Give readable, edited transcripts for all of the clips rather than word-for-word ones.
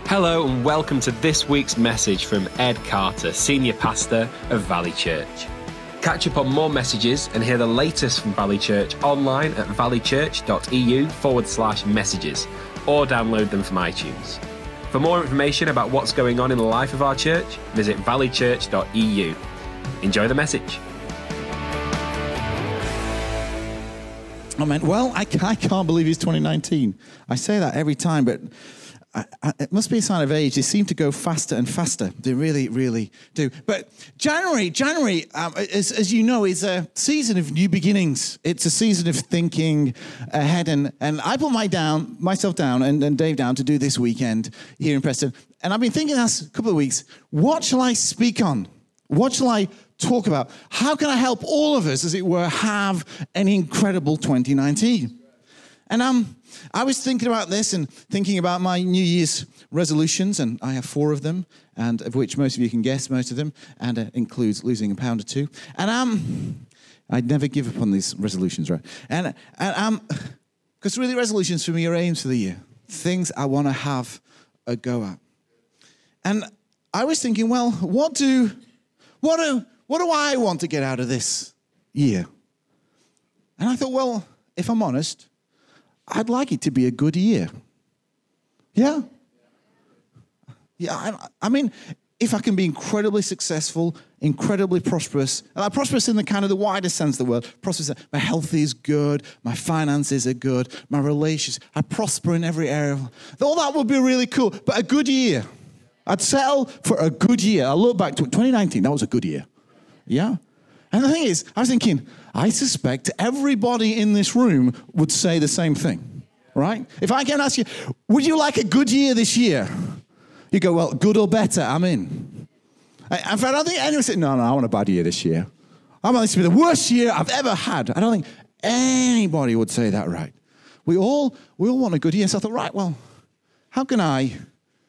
Hello and welcome to this week's message from Ed Carter, Senior Pastor of Valley Church. Catch up on more messages and hear the latest from Valley Church online at valleychurch.eu/messages or download them from iTunes. For more information about what's going on in the life of our church, visit valleychurch.eu. Enjoy the message. Amen. Well, I can't believe it's 2019. I say that every time, but it must be a sign of age. They seem to go faster and faster. They really, really do. But January, as you know, is a season of new beginnings. It's a season of thinking ahead. And I put myself down and Dave down to do this weekend here in Preston. And I've been thinking the last couple of weeks, what shall I speak on? What shall I talk about? How can I help all of us, as it were, have an incredible 2019? And I was thinking about this and thinking about my New Year's resolutions, and I have 4 of them, and of which most of you can guess most of them, and it includes losing a pound or 2. And I'd never give up on these resolutions, right? And because really resolutions for me are aims for the year, things I want to have a go at. And I was thinking, well, what do I want to get out of this year? And I thought, well, if I'm honest, I'd like it to be a good year. Yeah? Yeah, I mean, if I can be incredibly successful, incredibly prosperous, and I'm prosperous in the kind of the wider sense of the word, prosperous, my health is good, my finances are good, my relations, I prosper in every area. All that would be really cool, but a good year. I'd settle for a good year. I look back to 2019, that was a good year. Yeah? And the thing is, I was thinking, I suspect everybody in this room would say the same thing, right? If I can ask you, would you like a good year this year? You go, well, good or better, I'm in. In fact, I don't think anyone said, no, I want a bad year this year. I want this to be the worst year I've ever had. I don't think anybody would say that, right? We all want a good year. So I thought, right, well, how can I,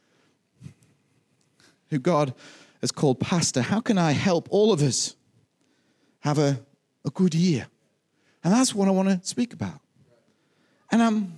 who God has called pastor, how can I help all of us have a good year? And that's what I want to speak about. And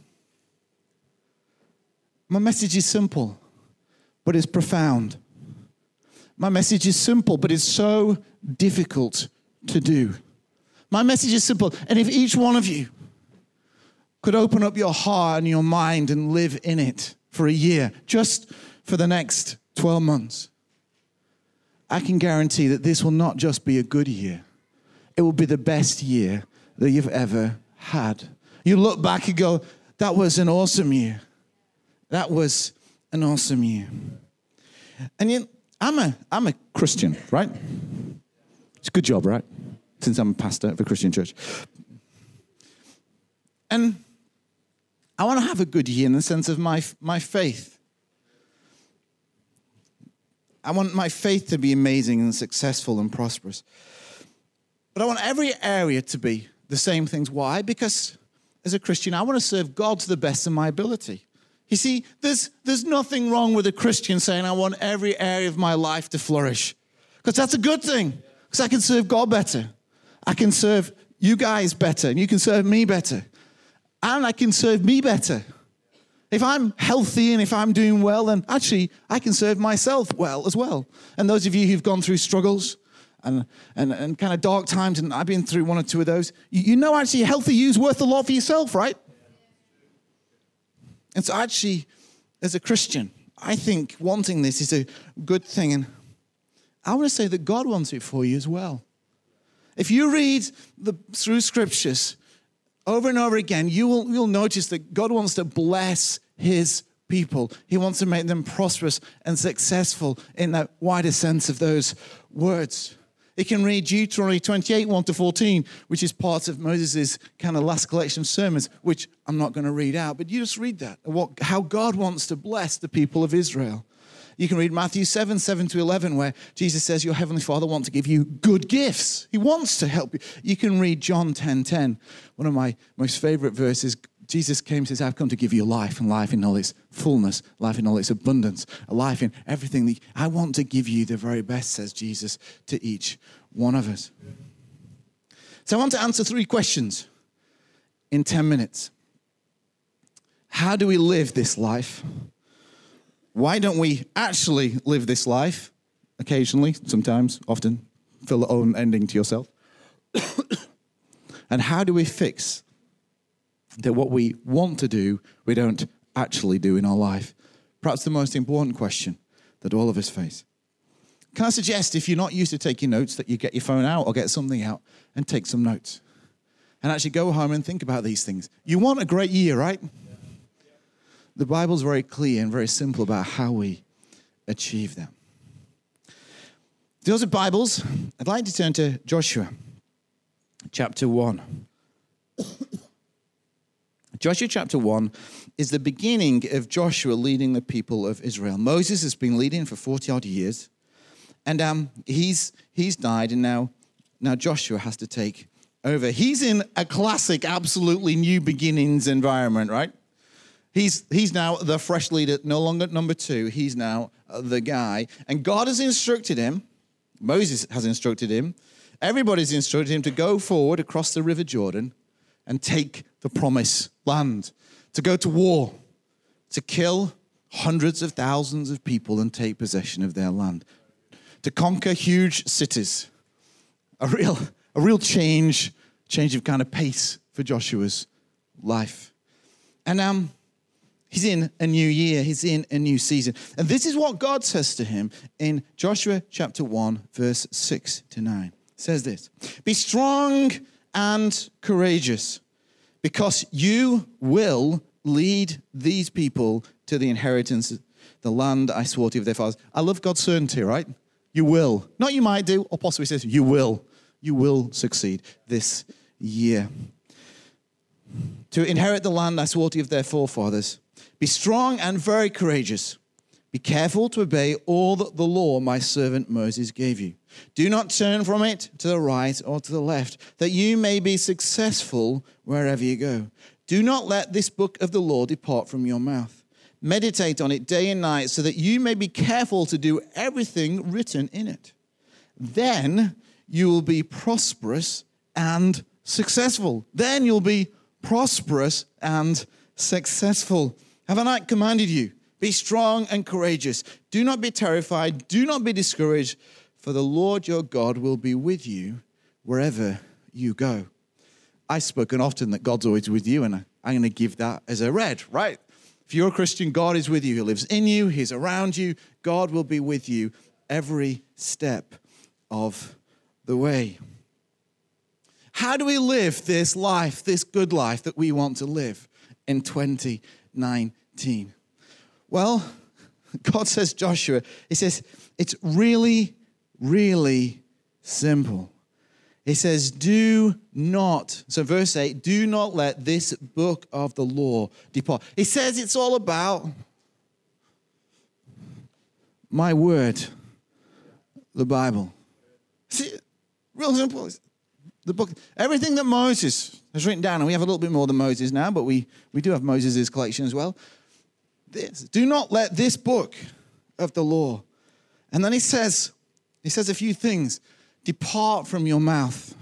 my message is simple, but it's profound. My message is simple, but it's so difficult to do. My message is simple, and if each one of you could open up your heart and your mind and live in it for a year, just for the next 12 months, I can guarantee that this will not just be a good year. It will be the best year that you've ever had. You look back and go, that was an awesome year. That was an awesome year. And I'm a Christian, right? It's a good job, right? Since I'm a pastor of a Christian church. And I want to have a good year in the sense of my faith. I want my faith to be amazing and successful and prosperous. But I want every area to be the same things. Why? Because as a Christian, I want to serve God to the best of my ability. You see, there's nothing wrong with a Christian saying, I want every area of my life to flourish. Because that's a good thing. Because I can serve God better. I can serve you guys better. And you can serve me better. And I can serve me better. If I'm healthy and if I'm doing well, then actually I can serve myself well as well. And those of you who've gone through struggles and kind of dark times, and I've been through 1 or 2 of those, you know actually healthy you's worth a lot for yourself, right? And so actually, as a Christian, I think wanting this is a good thing. And I want to say that God wants it for you as well. If you read through scriptures over and over again, you'll notice that God wants to bless his people. He wants to make them prosperous and successful in that wider sense of those words. You can read Deuteronomy 28, 1-14, which is part of Moses' kind of last collection of sermons, which I'm not going to read out, but you just read that, how God wants to bless the people of Israel. You can read Matthew 7, 7-11, where Jesus says, your heavenly Father wants to give you good gifts. He wants to help you. You can read John 10:10, one of my most favorite verses. Jesus came and says, I've come to give you life, and life in all its fullness, life in all its abundance, a life in everything. I want to give you the very best, says Jesus, to each one of us. So I want to answer 3 questions in 10 minutes. How do we live this life? why don't we actually live this life? Occasionally, sometimes, often, fill the own ending to yourself. And how do we fix that what we want to do, we don't actually do in our life? Perhaps the most important question that all of us face. Can I suggest, if you're not used to taking notes, that you get your phone out or get something out and take some notes? And actually go home and think about these things. You want a great year, right? The Bible's very clear and very simple about how we achieve them. Those are Bibles. I'd like to turn to Joshua, chapter 1. Joshua chapter 1 is the beginning of Joshua leading the people of Israel. Moses has been leading for 40-odd years, and he's died, and now Joshua has to take over. He's in a classic, absolutely new beginnings environment, right? He's now the fresh leader, no longer number 2. He's now the guy, and God has instructed him. Moses has instructed him. Everybody's instructed him to go forward across the River Jordan and take the promised land, to go to war, to kill hundreds of thousands of people and take possession of their land, to conquer huge cities. A real change of kind of pace for Joshua's life. And he's in a new year. He's in a new season. And this is what God says to him in Joshua chapter 1, verse 6 to 9. It says this: "Be strong and courageous, because you will lead these people to the inheritance, the land I swore to their fathers." I love God's certainty, right? You will. Not you might do, or possibly says you will. You will succeed this year. To inherit the land I swore to their forefathers. Be strong and very courageous. Be careful to obey all that the law my servant Moses gave you. Do not turn from it to the right or to the left, that you may be successful wherever you go. Do not let this book of the law depart from your mouth. Meditate on it day and night, so that you may be careful to do everything written in it. Then you will be prosperous and successful. Then you'll be prosperous and successful. Have I not commanded you? Be strong and courageous. Do not be terrified. Do not be discouraged, for the Lord your God will be with you wherever you go. I've spoken often that God's always with you, and I'm going to give that as a read, right? If you're a Christian, God is with you. He lives in you. He's around you. God will be with you every step of the way. How do we live this life, this good life that we want to live in 2019? Well, God says, Joshua, he says, it's really, really simple. He says, do not, so verse 8, do not let this book of the law depart. He says it's all about my word, the Bible. See, real simple. The book, everything that Moses has written down, and we have a little bit more than Moses now, but we do have Moses' collection as well. Do not let this book of the law. And then he says a few things. Depart from your mouth.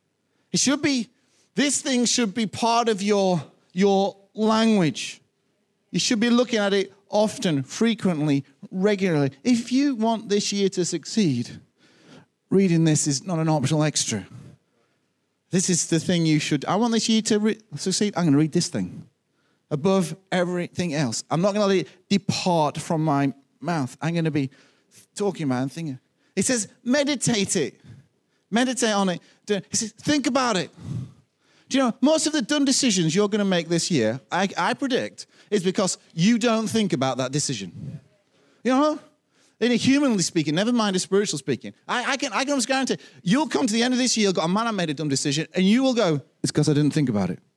This thing should be part of your language. You should be looking at it often, frequently, regularly. If you want this year to succeed, reading this is not an optional extra. This is the thing you should. I want this year to succeed. I'm going to read this thing above everything else. I'm not going to let it depart from my mouth. I'm going to be talking about it and thinking. He says, meditate it. Meditate on it. He says, think about it. Do you know, most of the dumb decisions you're going to make this year, I predict, is because you don't think about that decision. You know? In a humanly speaking, never mind a spiritual speaking, I can almost guarantee you'll come to the end of this year, you'll go, oh man, I made a dumb decision, and you will go, it's because I didn't think about it.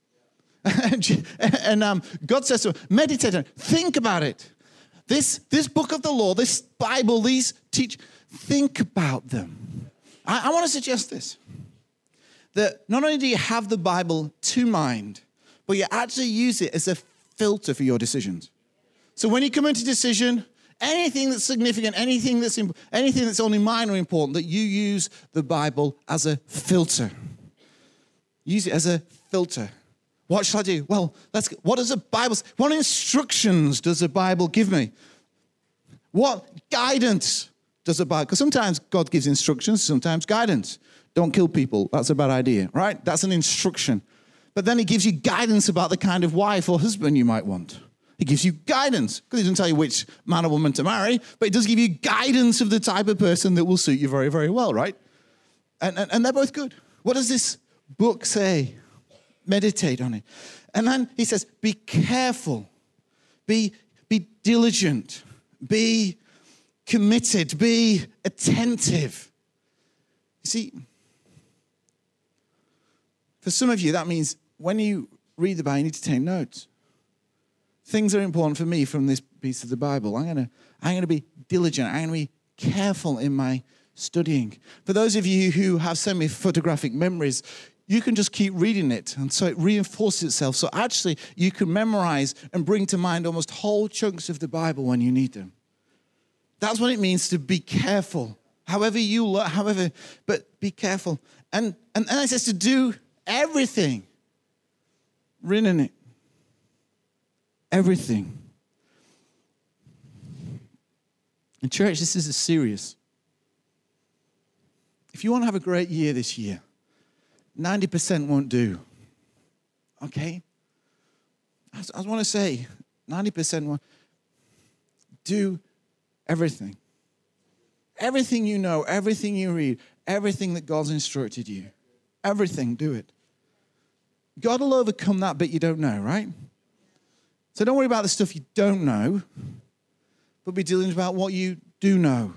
and God says to him, meditate on it, think about it. This book of the law, this Bible, think about them. I want to suggest this, that not only do you have the Bible to mind, but you actually use it as a filter for your decisions. So when you come into decision, anything that's significant, anything that's only minor important, that you use the Bible as a filter. Use it as a filter. What shall I do? Well, what does the Bible say? What instructions does the Bible give me? What guidance does the Bible? Because sometimes God gives instructions, sometimes guidance. Don't kill people. That's a bad idea, right? That's an instruction. But then he gives you guidance about the kind of wife or husband you might want. He gives you guidance, because he doesn't tell you which man or woman to marry, but he does give you guidance of the type of person that will suit you very, very well, right? And they're both good. What does this book say? Meditate on it. And then he says, be careful, be diligent, be committed, be attentive. You see, for some of you, that means when you read the Bible, you need to take notes. Things are important for me from this piece of the Bible. I'm going to be diligent. I'm going to be careful in my studying. For those of you who have semi-photographic memories, you can just keep reading it, and so it reinforces itself. So actually, you can memorize and bring to mind almost whole chunks of the Bible when you need them. That's what it means to be careful. However you learn, but be careful. And it says to do everything written in it. Everything. In church, this is serious. If you want to have a great year this year, 90% won't do. Okay? I want to say 90% won't. Do everything. Everything you know, everything you read, everything that God's instructed you. Everything, do it. God will overcome that bit you don't know, right? So don't worry about the stuff you don't know, but be diligent about what you do know.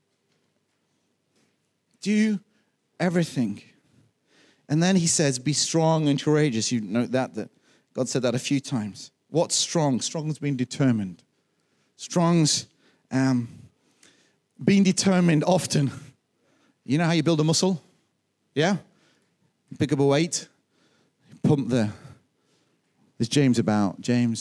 Do everything. And then he says, be strong and courageous. You note that God said that a few times. What's strong? Strong's being determined. Strong's being determined often. You know how you build a muscle? Yeah? You pick up a weight, pump the... There's James about, James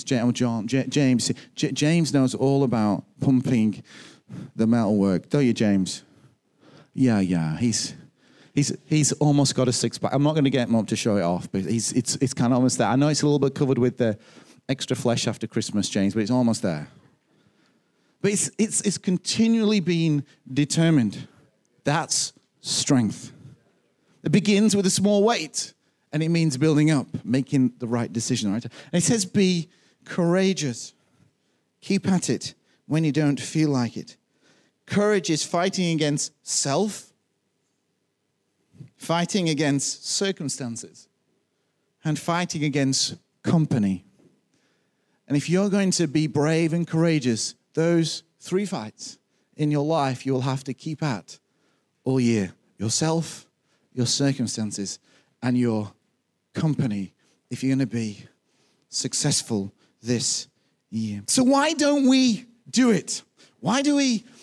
knows all about pumping the metalwork. Don't you, James? Yeah. He's almost got a six-pack. I'm not going to get him up to show it off, but it's kind of almost there. I know it's a little bit covered with the extra flesh after Christmas, James, but it's almost there. But it's continually being determined. That's strength. It begins with a small weight. And it means building up, making the right decision. Right? And it says be courageous. Keep at it when you don't feel like it. Courage is fighting against self, fighting against circumstances, and fighting against company. And if you're going to be brave and courageous, those three fights in your life you will have to keep at all year. Yourself, your circumstances, and your company if you're going to be successful this year. So why don't we do it? Why don't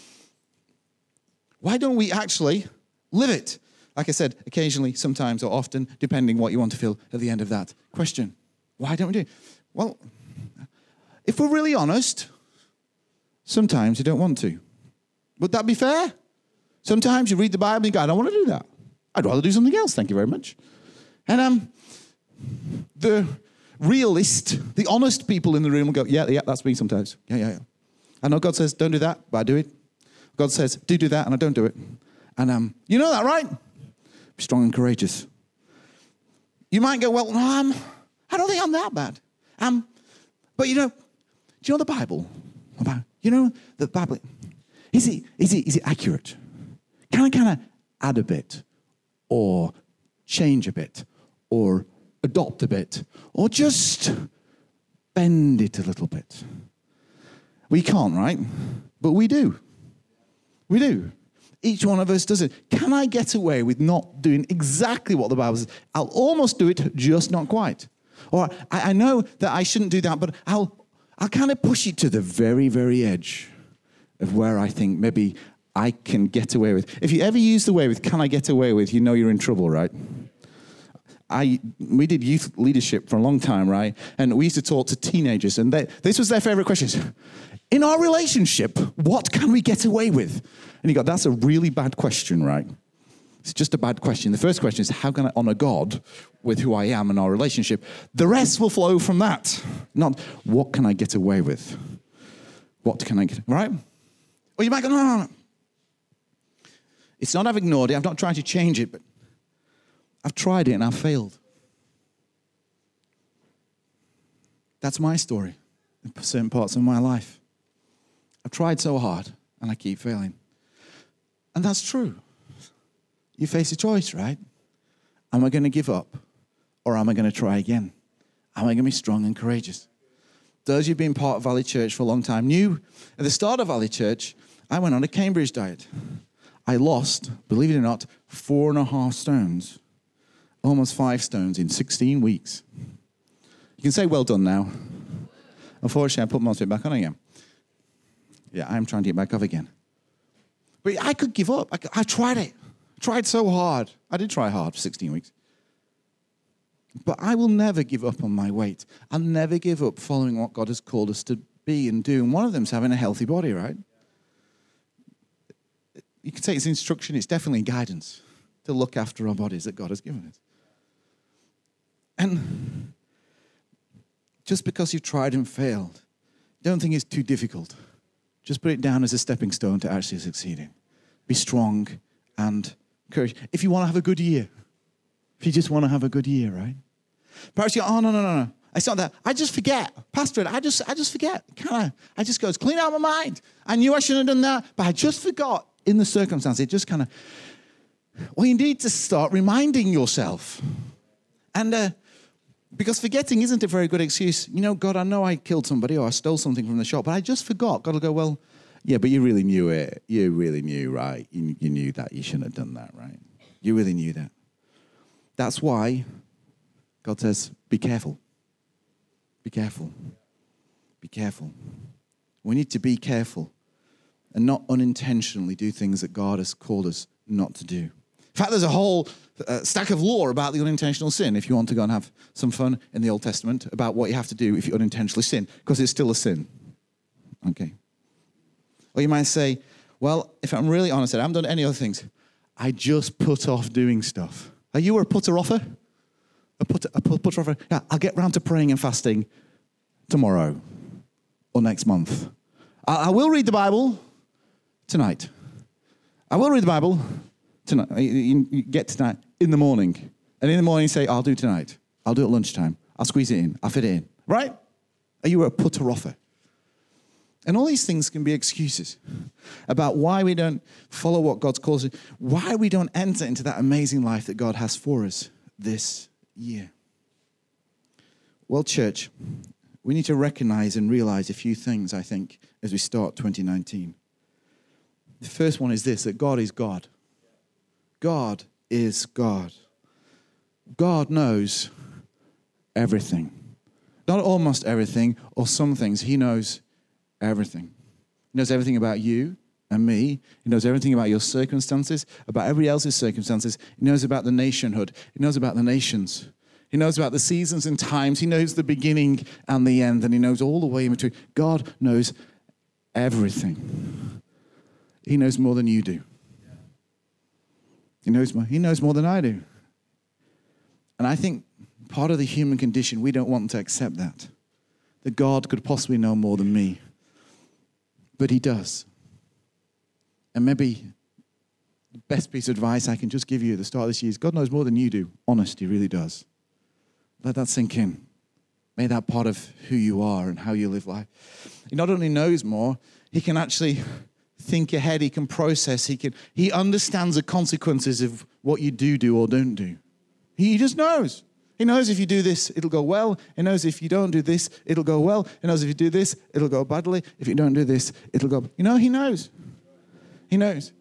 we actually live it? Like I said, occasionally, sometimes, or often, depending what you want to feel at the end of that question. Why don't we do it? Well, if we're really honest, sometimes you don't want to. Would that be fair? Sometimes you read the Bible and you go, I don't want to do that. I'd rather do something else, thank you very much. And the realist, the honest people in the room will go, yeah, that's me sometimes. Yeah. I know God says, don't do that, but I do it. God says, do that, and I don't do it. And you know that, right? Be strong and courageous. You might go, well, no, I don't think I'm that bad. But do you know the Bible? The Bible, is it accurate? Can I kind of add a bit, or change a bit, or adopt a bit, or just bend it a little bit? We can't, right? But we do. We do. Each one of us does it. Can I get away with not doing exactly what the Bible says? I'll almost do it, just not quite. Or I know that I shouldn't do that, but I'll kind of push it to the very, very edge of where I think maybe I can get away with. If you ever use the way with can I get away with, you know you're in trouble, right? We did youth leadership for a long time, right? And we used to talk to teenagers, and this was their favorite question. In our relationship, what can we get away with? And you go, that's a really bad question, right? It's just a bad question. The first question is, how can I honor God with who I am in our relationship? The rest will flow from that. Not, what can I get away with? What can I get, right? Or you might go, no. It's not I've ignored it. I've not tried to change it, but I've tried it and I've failed. That's my story in certain parts of my life. I've tried so hard and I keep failing. And that's true. You face a choice, right? Am I going to give up or am I going to try again? Am I going to be strong and courageous? Those who've been part of Valley Church for a long time knew at the start of Valley Church, I went on a Cambridge diet. I lost, believe it or not, 4.5 stones, almost 5 stones in 16 weeks. You can say well done now. Unfortunately, I put most of it back on again. Yeah, I'm trying to get back up again. But I could give up. I tried it. I tried so hard. I did try hard for 16 weeks. But I will never give up on my weight. I'll never give up following what God has called us to be and do. And one of them is having a healthy body, right? You can say it's instruction. It's definitely guidance to look after our bodies that God has given us. And just because you've tried and failed, don't think it's too difficult. Just put it down as a stepping stone to actually succeeding. Be strong and courageous. If you want to have a good year, if you just want to have a good year, right? Perhaps you go, oh, no. It's not that. I just forget. Pastor, I just forget. I just goes, clean out my mind. I knew I shouldn't have done that, but I just forgot in the circumstance. It just kind of, well, you need to start reminding yourself. And because forgetting isn't a very good excuse. You know, God, I know I killed somebody or I stole something from the shop, but I just forgot. God will go, well, yeah, but you really knew it. You really knew, right? You knew that. You shouldn't have done that, right? You really knew that. That's why God says, be careful. Be careful. Be careful. We need to be careful and not unintentionally do things that God has called us not to do. In fact, there's a whole stack of law about the unintentional sin, if you want to go and have some fun in the Old Testament, about what you have to do if you unintentionally sin, because it's still a sin. Okay. Or you might say, well, if I'm really honest, I haven't done any other things. I just put off doing stuff. Are you a putter-offer? A putter-offer? Yeah, I'll get round to praying and fasting tomorrow or next month. I will read the Bible tonight. I will read the Bible tonight. You get tonight in the morning. And in the morning you say, I'll do tonight. I'll do it at lunchtime. I'll squeeze it in. I'll fit it in. Right? Are you a putter-offer? And all these things can be excuses about why we don't follow what God's called us, why we don't enter into that amazing life that God has for us this year. Well, church, we need to recognize and realize a few things, I think, as we start 2019. The first one is this, that God is God. God is God. God knows everything. Not almost everything or some things. He knows everything. He knows everything about you and me. He knows everything about your circumstances, about everybody else's circumstances. He knows about the nationhood. He knows about the nations. He knows about the seasons and times. He knows the beginning and the end, and he knows all the way in between. God knows everything. He knows more than you do. He knows more than I do. And I think part of the human condition, we don't want to accept that God could possibly know more than me. But he does. And maybe the best piece of advice I can just give you at the start of this year is God knows more than you do. Honest, he really does. Let that sink in. Make that part of who you are and how you live life. He not only knows more, he can actually think ahead. He can process. He understands the consequences of what you do or don't do. He just knows. He knows if you do this, it'll go well. He knows if you don't do this, it'll go well. He knows if you do this, it'll go badly. If you don't do this, it'll go... he knows. He knows.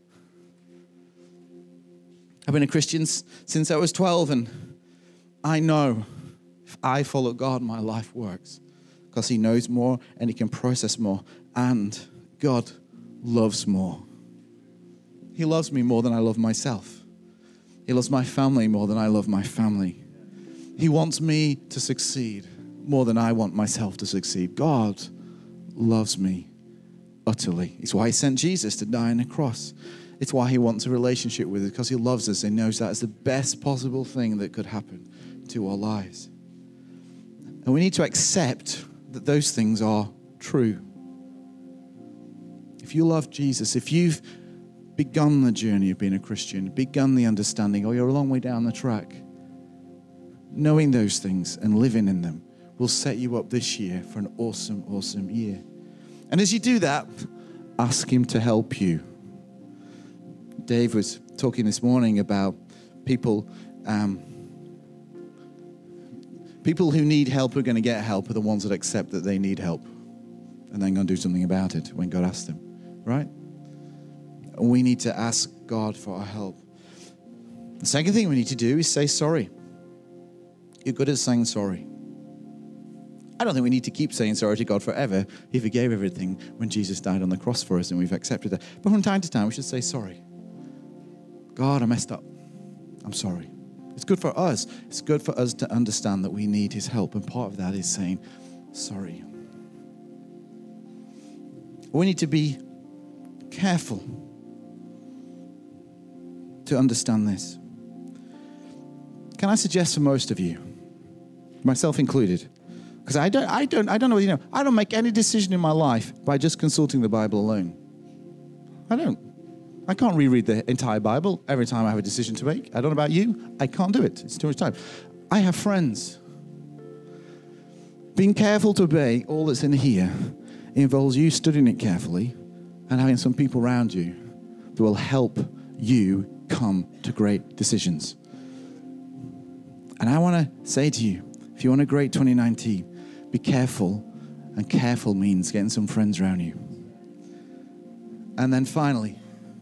I've been a Christian since I was 12, and I know if I follow God, my life works. Because he knows more, and he can process more. And God loves more. He loves me more than I love myself. He loves my family more than I love my family. He wants me to succeed more than I want myself to succeed. God loves me utterly. It's why he sent Jesus to die on a cross. It's why he wants a relationship with us, because he loves us and knows that is the best possible thing that could happen to our lives. And we need to accept that those things are true. If if you love Jesus, if you've begun the journey of being a Christian, begun the understanding, or you're a long way down the track, knowing those things and living in them will set you up this year for an awesome, awesome year. And as you do that, ask him to help you. Dave was talking this morning about people who need help are going to get help are the ones that accept that they need help and then going to do something about it when God asks them, right? And we need to ask God for our help. The second thing we need to do is say sorry. You're good at saying sorry. I don't think we need to keep saying sorry to God forever. He forgave everything when Jesus died on the cross for us and we've accepted that. But from time to time, we should say sorry. God, I messed up. I'm sorry. It's good for us. It's good for us to understand that we need his help. And part of that is saying sorry. We need to be careful to understand this. Can I suggest for most of you, myself included, because I don't know whether you know, I don't make any decision in my life by just consulting the Bible alone. I don't. I can't reread the entire Bible every time I have a decision to make. I don't know about you. I can't do it. It's too much time. I have friends. Being careful to obey all that's in here involves you studying it carefully and having some people around you that will help you come to great decisions. And I want to say to you, if you want a great 2019, be careful, and careful means getting some friends around you. And then finally,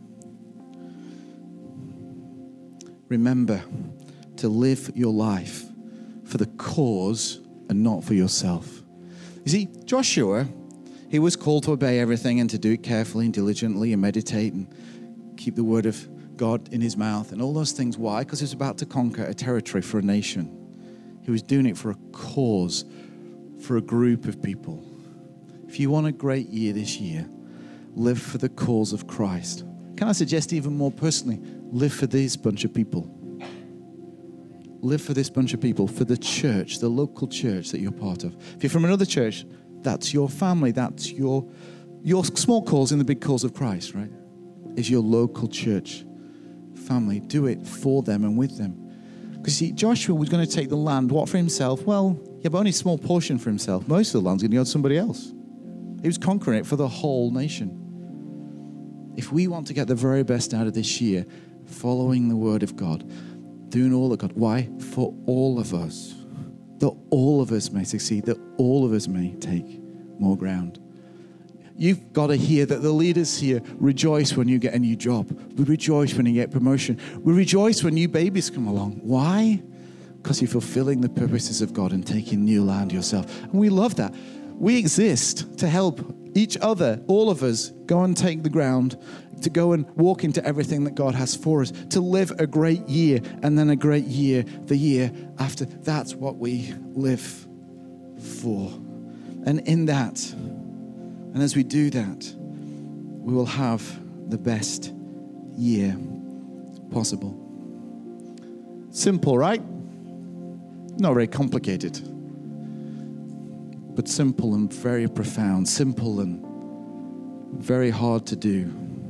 remember to live your life for the cause and not for yourself. You see, Joshua, he was called to obey everything and to do it carefully and diligently and meditate and keep the word of God in his mouth and all those things. Why? Because he was about to conquer a territory for a nation. He was doing it for a cause, for a group of people. If you want a great year this year, live for the cause of Christ. Can I suggest even more personally, live for this bunch of people. Live for this bunch of people, for the church, the local church that you're part of. If you're from another church, that's your family, that's your small cause in the big cause of Christ, right? Is your local church family. Do it for them and with them. Because see, Joshua was going to take the land, what, for himself? Well, yeah, but only a small portion for himself. Most of the land's going to go to somebody else. He was conquering it for the whole nation. If we want to get the very best out of this year, following the word of God, doing all of God. Why? For all of us. That all of us may succeed, that all of us may take more ground. You've got to hear that the leaders here rejoice when you get a new job. We rejoice when you get promotion. We rejoice when new babies come along. Why? Because you're fulfilling the purposes of God and taking new land yourself. And we love that. We exist to help each other, all of us, go and take the ground, to go and walk into everything that God has for us, to live a great year and then a great year the year after. That's what we live for. And in that, and as we do that, we will have the best year possible. Simple, right? Not very complicated, but simple and very profound, simple and very hard to do.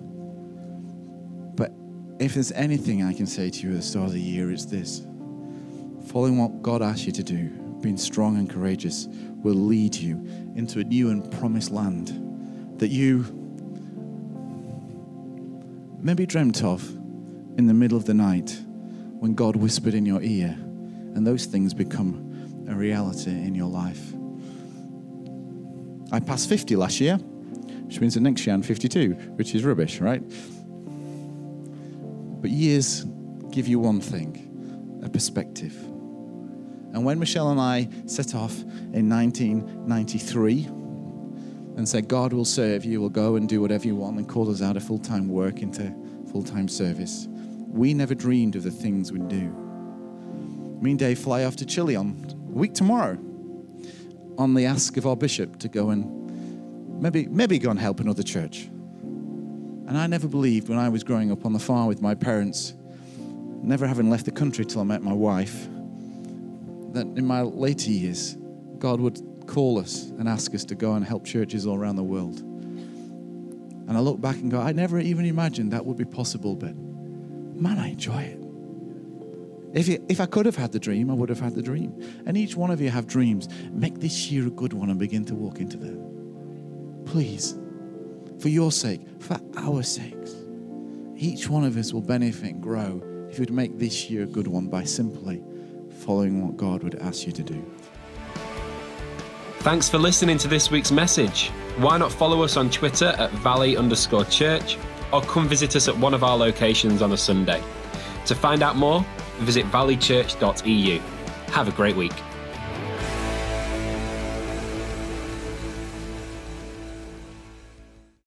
But if there's anything I can say to you at the start of the year, it's this. Following what God asks you to do, being strong and courageous, will lead you into a new and promised land that you maybe dreamt of in the middle of the night when God whispered in your ear, and those things become a reality in your life. I passed 50 last year, which means that next year I'm 52, which is rubbish, right? But years give you one thing, a perspective. And when Michelle and I set off in 1993 and said, God will serve you, will go and do whatever you want, and called us out of full-time work into full-time service, we never dreamed of the things we'd do. Me and Dave fly off to Chile on a week tomorrow on the ask of our bishop to go and maybe go and help another church. And I never believed when I was growing up on the farm with my parents, never having left the country till I met my wife, that in my later years, God would call us and ask us to go and help churches all around the world. And I look back and go, I never even imagined that would be possible, but man, I enjoy it. If I could have had the dream, I would have had the dream. And each one of you have dreams. Make this year a good one and begin to walk into them. Please, for your sake, for our sakes. Each one of us will benefit and grow if you'd make this year a good one by simply following what God would ask you to do. Thanks for listening to this week's message. Why not follow us on Twitter at Valley_Church, or come visit us at one of our locations on a Sunday. To find out more, visit valleychurch.eu. Have a great week.